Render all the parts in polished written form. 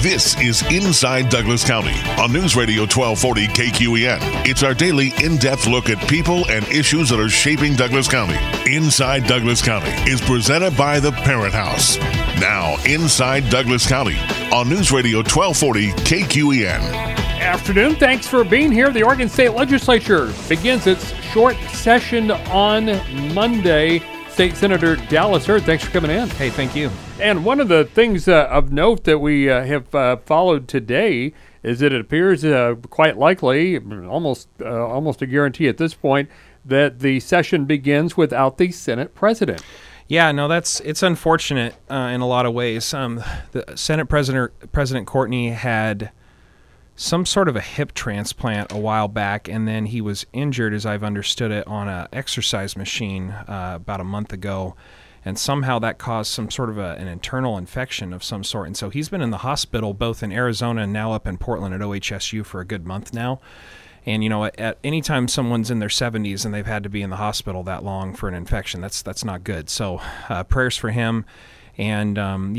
This is Inside Douglas County on News Radio 1240 KQEN. It's our daily in-depth look at people and issues that are shaping Douglas County. Inside Douglas County is presented by the Parent House. Now, Inside Douglas County on News Radio 1240 KQEN. Afternoon. Thanks for being here. The Oregon State Legislature begins its short session on Monday. State Senator Dallas Hurd, thanks for coming in. Hey, thank you. And one of the things of note that we have followed today is that it appears quite likely, almost a guarantee at this point, that the session begins without the Senate president. Yeah, no, it's unfortunate in a lot of ways. The Senate President Courtney had some sort of a hip transplant a while back, and then he was injured, as I've understood it, on an exercise machine about a month ago, and somehow that caused some sort of an internal infection of some sort. And so he's been in the hospital both in Arizona and now up in Portland at OHSU for a good month now. And, you know, at any time someone's in their 70s and they've had to be in the hospital that long for an infection, that's not good. So prayers for him. And,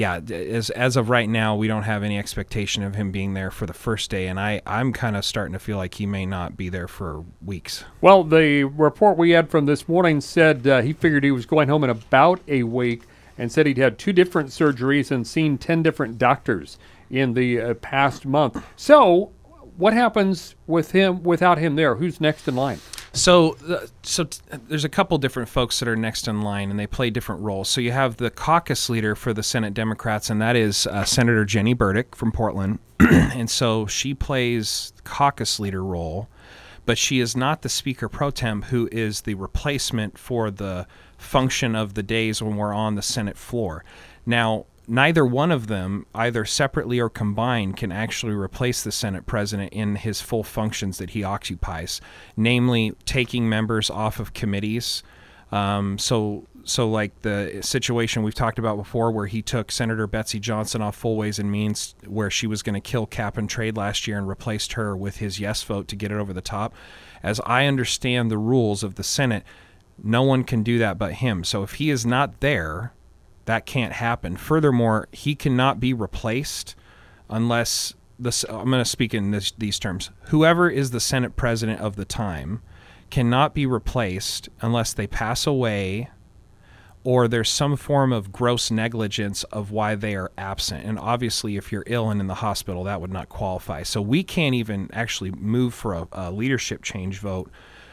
as of right now, we don't have any expectation of him being there for the first day. And I'm kind of starting to feel like he may not be there for weeks. Well, the report we had from this morning said he figured he was going home in about a week and said he'd had 2 different surgeries and seen 10 different doctors in the past month. So what happens with him without him there? Who's next in line? So there's a couple different folks that are next in line, and they play different roles. So you have the caucus leader for the Senate Democrats, and that is Senator Jenny Burdick from Portland. And so she plays the caucus leader role, but she is not the Speaker Pro Tem, who is the replacement for the function of the days when we're on the Senate floor. Now, neither one of them, either separately or combined, can actually replace the Senate president in his full functions that he occupies, namely taking members off of committees. So like the situation we've talked about before where he took Senator Betsy Johnson off Full Ways and Means, where she was going to kill cap and trade last year, and replaced her with his yes vote to get it over the top. As I understand the rules of the Senate, no one can do that but him. So if he is not there, that can't happen. Furthermore, he cannot be replaced unless I'm going to speak in these terms. Whoever is the Senate president of the time cannot be replaced unless they pass away or there's some form of gross negligence of why they are absent. And obviously, if you're ill and in the hospital, that would not qualify. So we can't even actually move for a leadership change vote.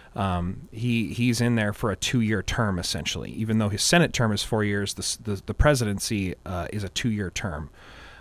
He's in there for a 2-year term, essentially. Even though his Senate term is 4 years, the presidency is a 2-year term.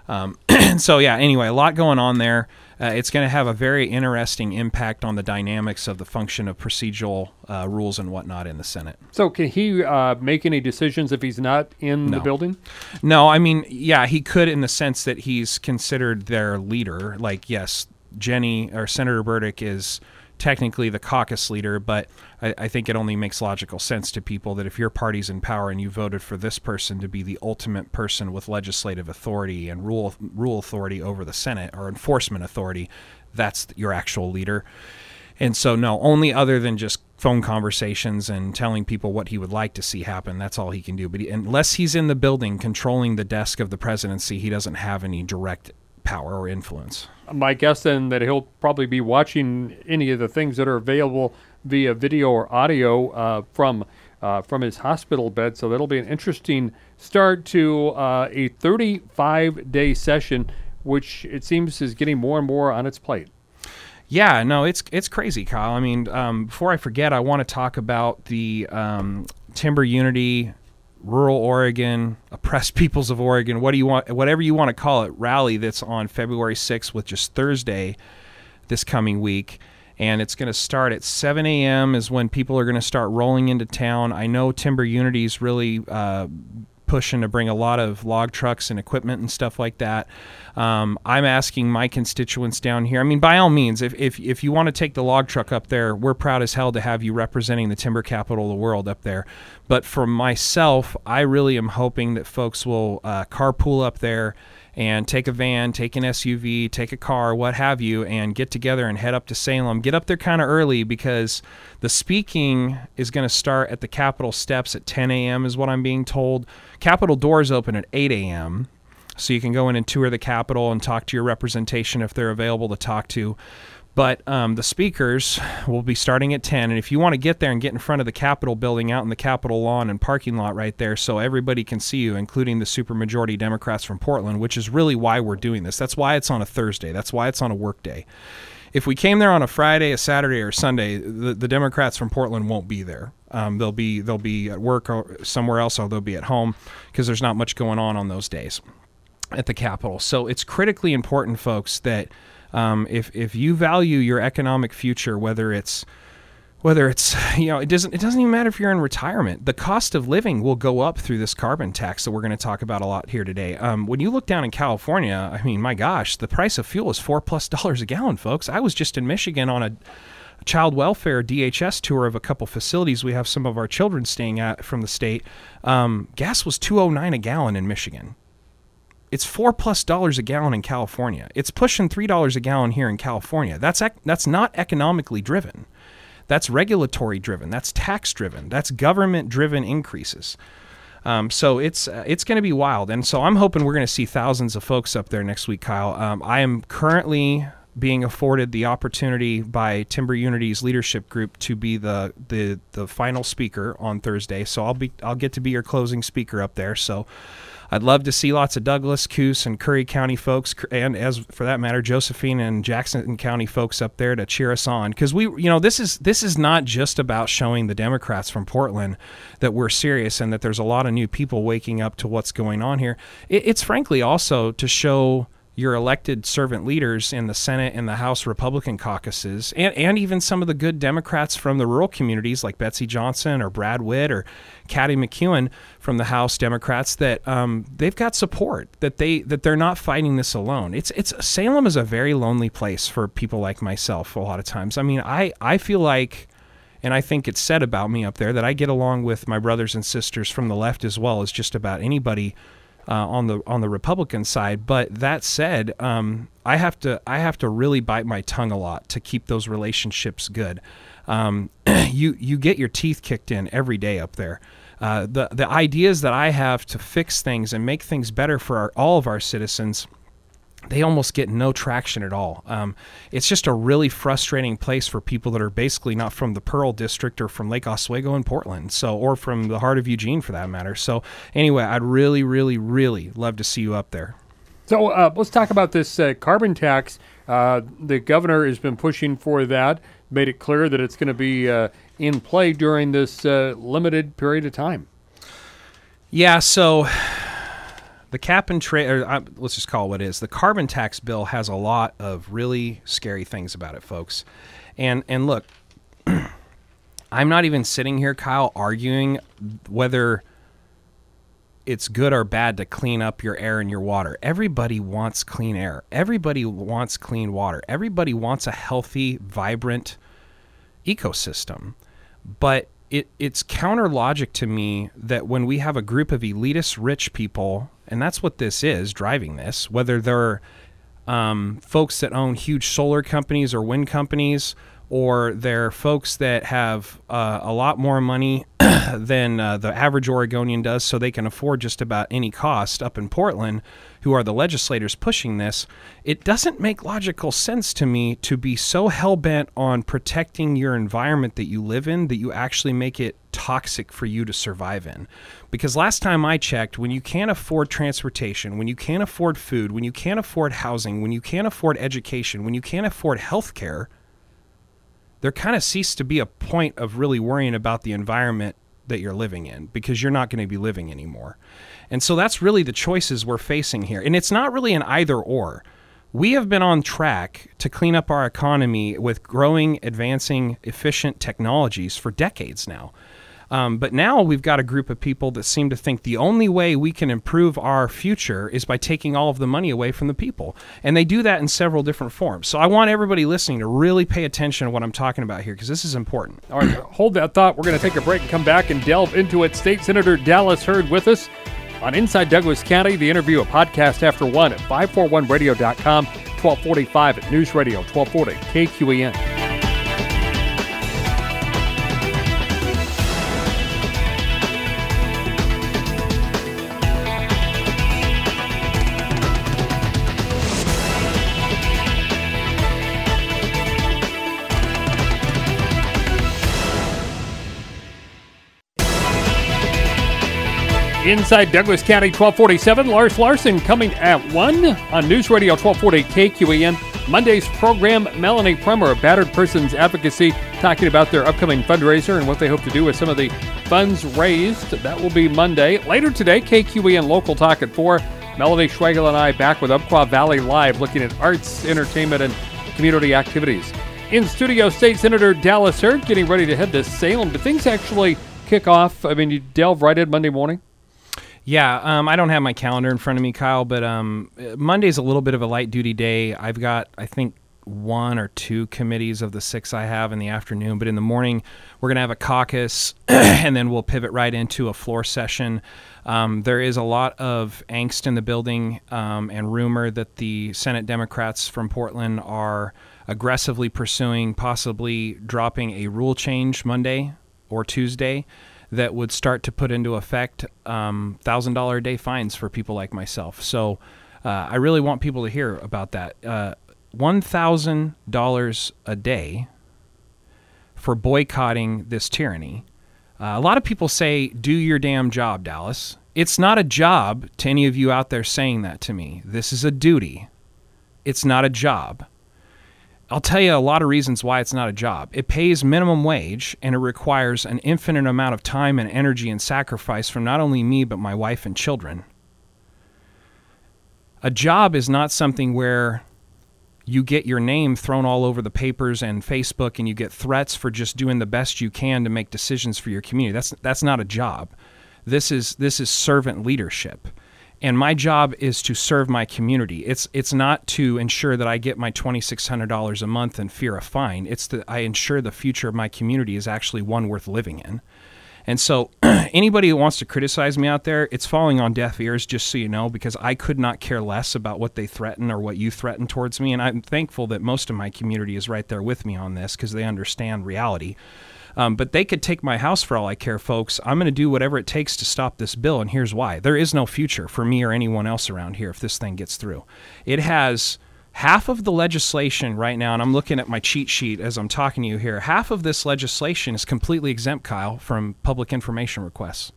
So, anyway, a lot going on there. It's going to have a very interesting impact on the dynamics of the function of procedural rules and whatnot in the Senate. So can he make any decisions if he's not in the building? No, I mean, he could in the sense that he's considered their leader. Like, yes, Senator Burdick is technically the caucus leader, but I think it only makes logical sense to people that if your party's in power and you voted for this person to be the ultimate person with legislative authority and rule authority over the Senate, or enforcement authority, that's your actual leader. And so, no, only other than just phone conversations and telling people what he would like to see happen, that's all he can do. But unless he's in the building controlling the desk of the presidency, he doesn't have any direct power or influence. My guess then that he'll probably be watching any of the things that are available via video or audio from his hospital bed. So that'll be an interesting start to a 35-day session, which it seems is getting more and more on its plate. Yeah, no, it's crazy, Kyle. I mean, before I forget, I want to talk about the Timber Unity, Rural Oregon, Oppressed Peoples of Oregon, whatever you want to call it, rally that's on February 6th, which is Thursday this coming week. And it's going to start at 7 a.m. is when people are going to start rolling into town. I know Timber Unity is really pushing to bring a lot of log trucks and equipment and stuff like that. I'm asking my constituents down here. I mean, by all means, if you want to take the log truck up there, we're proud as hell to have you representing the timber capital of the world up there. But for myself, I really am hoping that folks will carpool up there and take a van, take an SUV, take a car, what have you, and get together and head up to Salem. Get up there kind of early because the speaking is going to start at the Capitol steps at 10 a.m. is what I'm being told. Capitol doors open at 8 a.m. So you can go in and tour the Capitol and talk to your representation if they're available to talk to. But the speakers will be starting at 10, and if you want to get there and get in front of the Capitol building out in the Capitol lawn and parking lot right there so everybody can see you, including the supermajority Democrats from Portland, which is really why we're doing this. That's why it's on a Thursday. That's why it's on a work day. If we came there on a Friday, a Saturday, or Sunday, the Democrats from Portland won't be there. They'll be at work or somewhere else, or they'll be at home because there's not much going on those days at the Capitol. So it's critically important, folks, that if you value your economic future, whether it's it doesn't even matter if you're in retirement. The cost of living will go up through this carbon tax that we're going to talk about a lot here today. When you look down in California, I mean, my gosh, the price of fuel is $4+ a gallon, folks. I was just in Michigan on a child welfare DHS tour of a couple facilities we have some of our children staying at from the state. Gas was $2.09 a gallon in Michigan. It's $4+ a gallon in California. It's pushing $3 a gallon here in California. That's not economically driven. That's regulatory driven. That's tax driven. That's government driven increases. So it's going to be wild. And so I'm hoping we're going to see thousands of folks up there next week, Kyle. I am currently being afforded the opportunity by Timber Unity's leadership group to be the final speaker on Thursday. So I'll get to be your closing speaker up there. So I'd love to see lots of Douglas, Coos, and Curry County folks, and as for that matter, Josephine and Jackson County folks up there to cheer us on. Because this is not just about showing the Democrats from Portland that we're serious and that there's a lot of new people waking up to what's going on here. It's frankly also to show your elected servant leaders in the Senate and the House Republican caucuses, and even some of the good Democrats from the rural communities like Betsy Johnson or Brad Witt or Kathy McEwen from the House Democrats, that they've got support, that they're not fighting this alone. Salem is a very lonely place for people like myself a lot of times. I mean, I feel like, and I think it's said about me up there, that I get along with my brothers and sisters from the left as well as just about anybody on the Republican side. But that said, I have to really bite my tongue a lot to keep those relationships good. You get your teeth kicked in every day up there. The ideas that I have to fix things and make things better for all of our citizens, they almost get no traction at all. It's just a really frustrating place for people that are basically not from the Pearl District or from Lake Oswego and Portland, or from the heart of Eugene for that matter. So anyway, I'd really, really, really love to see you up there. So let's talk about this carbon tax. The governor has been pushing for that, made it clear that it's going to be in play during this limited period of time. Yeah, so the cap and trade, let's just call it what it is. The carbon tax bill has a lot of really scary things about it, folks. And look, I'm not even sitting here, Kyle, arguing whether it's good or bad to clean up your air and your water. Everybody wants clean air. Everybody wants clean water. Everybody wants a healthy, vibrant ecosystem. But it's counter logic to me that when we have a group of elitist rich people, and that's what this is driving this, whether they're folks that own huge solar companies or wind companies, or they're folks that have a lot more money than the average Oregonian does, so they can afford just about any cost up in Portland, who are the legislators pushing this, it doesn't make logical sense to me to be so hell-bent on protecting your environment that you live in that you actually make it toxic for you to survive in. Because last time I checked, when you can't afford transportation, when you can't afford food, when you can't afford housing, when you can't afford education, when you can't afford health care, there kind of ceased to be a point of really worrying about the environment that you're living in, because you're not going to be living anymore. And so that's really the choices we're facing here. And it's not really an either or. We have been on track to clean up our economy with growing, advancing, efficient technologies for decades now. But now we've got a group of people that seem to think the only way we can improve our future is by taking all of the money away from the people. And they do that in several different forms. So I want everybody listening to really pay attention to what I'm talking about here, because this is important. All right, hold that thought. We're going to take a break and come back and delve into it. State Senator Dallas Hurd with us on Inside Douglas County. The interview, a podcast after 1 at 541radio.com, 1245 at News Radio 1240 KQEN. Inside Douglas County, 1247. Lars Larson coming at 1 on News Radio 1240 KQEN. Monday's program, Melanie Premer of Battered Persons Advocacy, talking about their upcoming fundraiser and what they hope to do with some of the funds raised. That will be Monday. Later today, KQEN Local Talk at 4. Melanie Schwagel and I back with Umpqua Valley Live, looking at arts, entertainment, and community activities. In studio, State Senator Dallas Hurt getting ready to head to Salem. Do things actually kick off? I mean, you delve right in Monday morning? Yeah, I don't have my calendar in front of me, Kyle, but Monday's a little bit of a light-duty day. I've got, I think, 1 or 2 committees of the 6 I have in the afternoon, but in the morning we're going to have a caucus, and then we'll pivot right into a floor session. There is a lot of angst in the building and rumor that the Senate Democrats from Portland are aggressively pursuing possibly dropping a rule change Monday or Tuesday that would start to put into effect $1,000 a day fines for people like myself. So I really want people to hear about that. $1,000 a day for boycotting this tyranny. A lot of people say, do your damn job, Dallas. It's not a job to any of you out there saying that to me. This is a duty. It's not a job. I'll tell you a lot of reasons why it's not a job. It pays minimum wage, and it requires an infinite amount of time and energy and sacrifice from not only me, but my wife and children. A job is not something where you get your name thrown all over the papers and Facebook and you get threats for just doing the best you can to make decisions for your community. That's not a job. This is servant leadership. And my job is to serve my community. It's not to ensure that I get my $2,600 a month and fear a fine. It's that I ensure the future of my community is actually one worth living in. And so anybody who wants to criticize me out there, it's falling on deaf ears, just so you know, because I could not care less about what they threaten or what you threaten towards me. And I'm thankful that most of my community is right there with me on this because they understand reality. But they could take my house for all I care, folks. I'm going to do whatever it takes to stop this bill, and here's why. There is no future for me or anyone else around here if this thing gets through. It has half of the legislation right now, and I'm looking at my cheat sheet as I'm talking to you here. Half of this legislation is completely exempt, Kyle, from public information requests.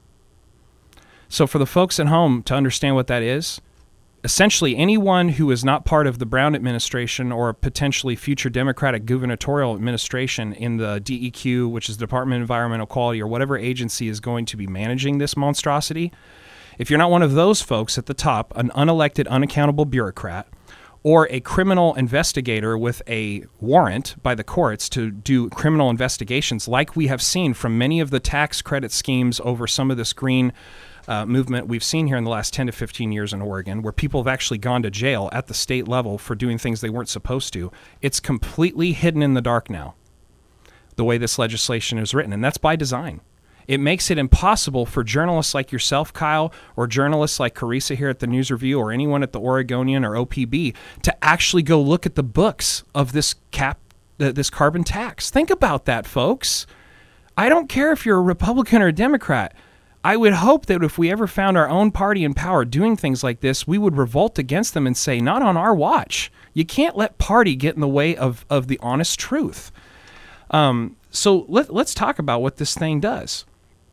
So for the folks at home to understand what that is, essentially anyone who is not part of the Brown administration or potentially future Democratic gubernatorial administration in the DEQ, which is the Department of Environmental Quality, or whatever agency is going to be managing this monstrosity, if you're not one of those folks at the top, an unelected, unaccountable bureaucrat, or a criminal investigator with a warrant by the courts to do criminal investigations like we have seen from many of the tax credit schemes over some of this green movement we've seen here in the last 10 to 15 years in Oregon, where people have actually gone to jail at the state level for doing things they weren't supposed to. It's completely hidden in the dark now, the way this legislation is written, and that's by design. It makes it impossible for journalists like yourself, Kyle, or journalists like Carissa here at the News Review, or anyone at the Oregonian or OPB to actually go look at the books of this this carbon tax. Think about that, folks. I don't care if you're a Republican or a Democrat. I would hope that if we ever found our own party in power doing things like this, we would revolt against them and say, not on our watch. You can't let party get in the way of the honest truth. So let's talk about what this thing does.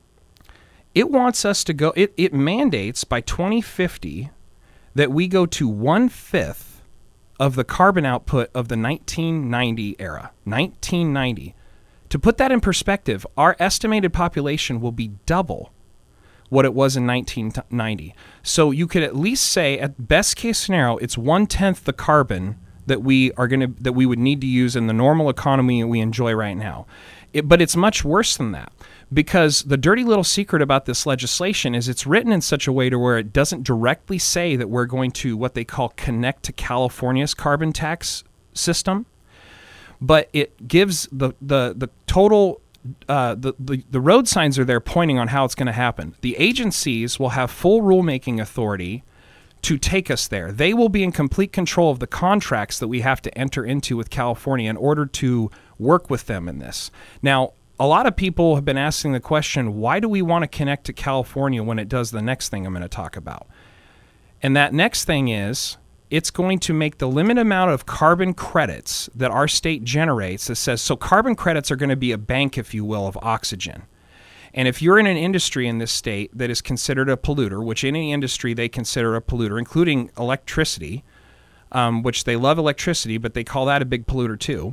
It wants us to go, it mandates by 2050 that we go to 1/5 of the carbon output of the 1990 era. 1990. To put that in perspective, our estimated population will be double what it was in 1990. So you could at least say, at best case scenario, it's 1/10 the carbon that we would need to use in the normal economy we enjoy right now. But it's much worse than that, because the dirty little secret about this legislation is it's written in such a way to where it doesn't directly say that we're going to what they call connect to California's carbon tax system, but it gives the total the road signs are there pointing on how it's going to happen. The agencies will have full rulemaking authority to take us there. They will be in complete control of the contracts that we have to enter into with California in order to work with them in this. Now, a lot of people have been asking the question, why do we want to connect to California when it does the next thing I'm going to talk about? And that next thing is, it's going to make the limited amount of carbon credits that our state generates that says, so carbon credits are going to be a bank, if you will, of oxygen. And if you're in an industry in this state that is considered a polluter, which any industry they consider a polluter, including electricity, which they love electricity, but they call that a big polluter too,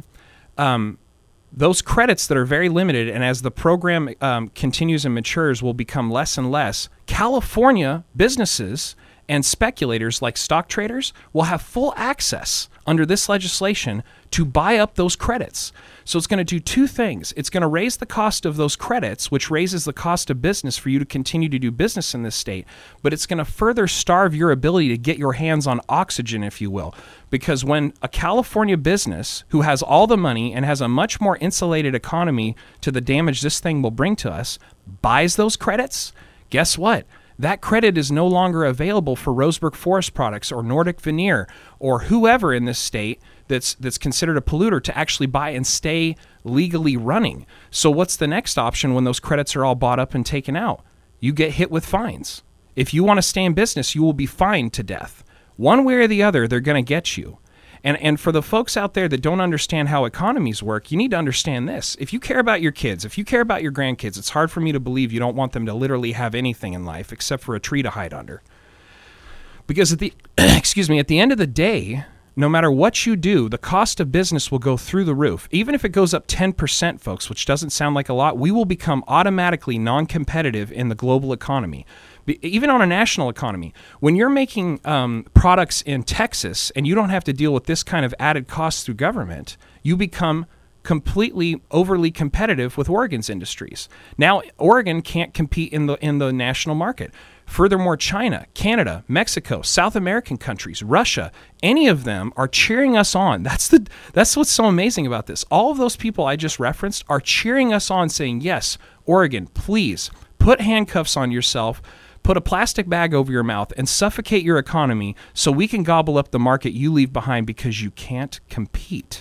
those credits that are very limited, and as the program continues and matures, will become less and less. California businesses and speculators like stock traders will have full access under this legislation to buy up those credits. So it's going to do two things. It's going to raise the cost of those credits, which raises the cost of business for you to continue to do business in this state, but it's going to further starve your ability to get your hands on oxygen, if you will. Because when a California business who has all the money and has a much more insulated economy to the damage this thing will bring to us buys those credits, guess what? That credit is no longer available for Roseburg Forest Products or Nordic Veneer or whoever in this state that's considered a polluter to actually buy and stay legally running. So what's the next option when those credits are all bought up and taken out? You get hit with fines. If you want to stay in business, you will be fined to death. One way or the other, they're going to get you. And for the folks out there that don't understand how economies work, you need to understand this. If you care about your kids, if you care about your grandkids, it's hard for me to believe you don't want them to literally have anything in life except for a tree to hide under. Because at the at the end of the day, no matter what you do, the cost of business will go through the roof. Even if it goes up 10%, folks, which doesn't sound like a lot, we will become automatically non-competitive in the global economy. Even on a national economy, when you're making products in Texas and you don't have to deal with this kind of added cost through government, you become completely overly competitive with Oregon's industries. Now, Oregon can't compete in the national market. Furthermore, China, Canada, Mexico, South American countries, Russia, any of them are cheering us on. That's what's so amazing about this. All of those people I just referenced are cheering us on, saying, yes, Oregon, please put handcuffs on yourself, put a plastic bag over your mouth, and suffocate your economy so we can gobble up the market you leave behind because you can't compete.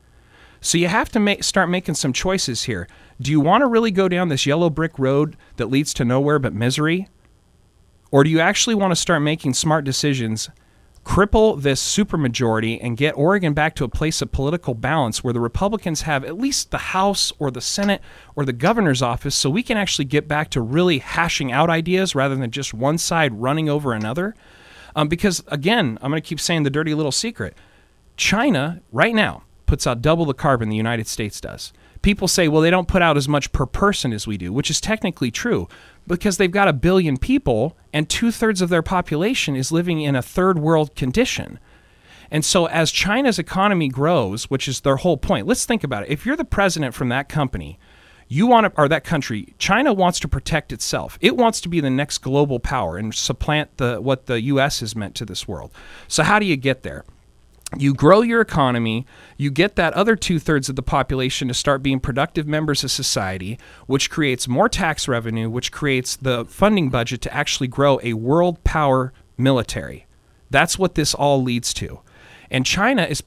So you have to start making some choices here. Do you want to really go down this yellow brick road that leads to nowhere but misery? Or do you actually want to start making smart decisions, cripple this supermajority, and get Oregon back to a place of political balance where the Republicans have at least the House or the Senate or the governor's office so we can actually get back to really hashing out ideas rather than just one side running over another? Because, again, I'm going to keep saying the dirty little secret. China, right now, puts out double the carbon the United States does. People say, well, they don't put out as much per person as we do, which is technically true because they've got 1 billion people and 2/3 of their population is living in a third world condition. And so as China's economy grows, which is their whole point, let's think about it. If you're the president from that company, that country, China wants to protect itself. It wants to be the next global power and supplant what the U.S. has meant to this world. So how do you get there? You grow your economy, you get that other 2/3 of the population to start being productive members of society, which creates more tax revenue, which creates the funding budget to actually grow a world power military. That's what this all leads to. And China is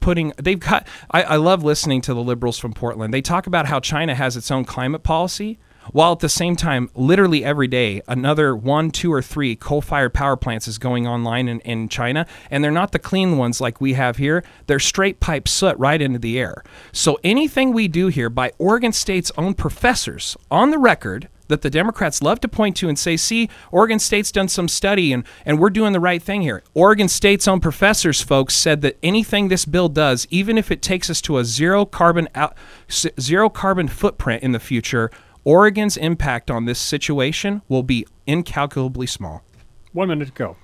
I love listening to the liberals from Portland. They talk about how China has its own climate policy, while at the same time, literally every day, another 1, 2, or 3 coal-fired power plants is going online in China, and they're not the clean ones like we have here. They're straight pipe soot right into the air. So anything we do here by Oregon State's own professors, on the record, that the Democrats love to point to and say, see, Oregon State's done some study and we're doing the right thing here. Oregon State's own professors, folks, said that anything this bill does, even if it takes us to a zero carbon footprint in the future, Oregon's impact on this situation will be incalculably small. 1 minute to go.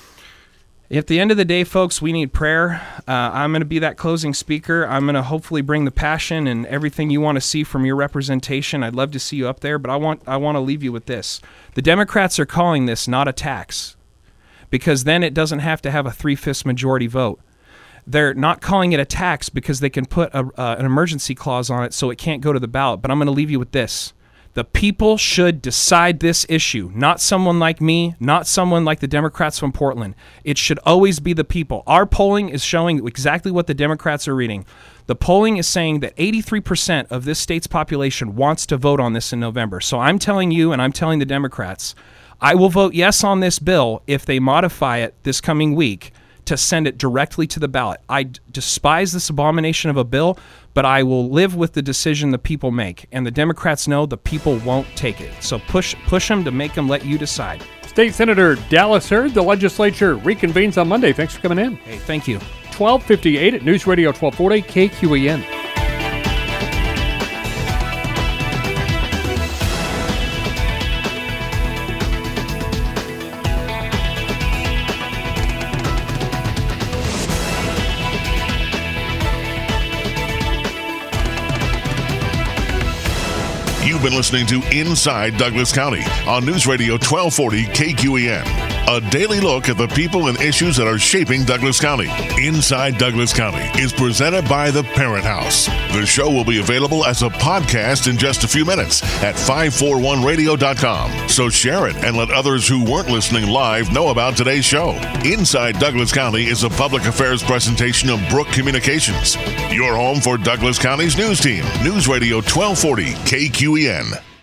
At the end of the day, folks, we need prayer. I'm going to be that closing speaker. I'm going to hopefully bring the passion and everything you want to see from your representation. I'd love to see you up there, but I want to leave you with this. The Democrats are calling this not a tax because then it doesn't have to have a 3/5 majority vote. They're not calling it a tax because they can put an emergency clause on it so it can't go to the ballot. But I'm going to leave you with this. The people should decide this issue, not someone like me, not someone like the Democrats from Portland. It should always be the people. Our polling is showing exactly what the Democrats are reading. The polling is saying that 83% of this state's population wants to vote on this in November. So I'm telling you and I'm telling the Democrats, I will vote yes on this bill if they modify it this coming week to send it directly to the ballot. I despise this abomination of a bill, but I will live with the decision the people make. And the Democrats know the people won't take it. So push them to make them let you decide. State Senator Dallas Hurd, the legislature reconvenes on Monday. Thanks for coming in. Hey, thank you. 12:58 at News Radio 1240 KQEN. You've been listening to Inside Douglas County on News Radio 1240 KQEN. A daily look at the people and issues that are shaping Douglas County. Inside Douglas County is presented by The Parent House. The show will be available as a podcast in just a few minutes at 541radio.com. So share it and let others who weren't listening live know about today's show. Inside Douglas County is a public affairs presentation of Brook Communications. Your home for Douglas County's news team. News Radio 1240 KQEN.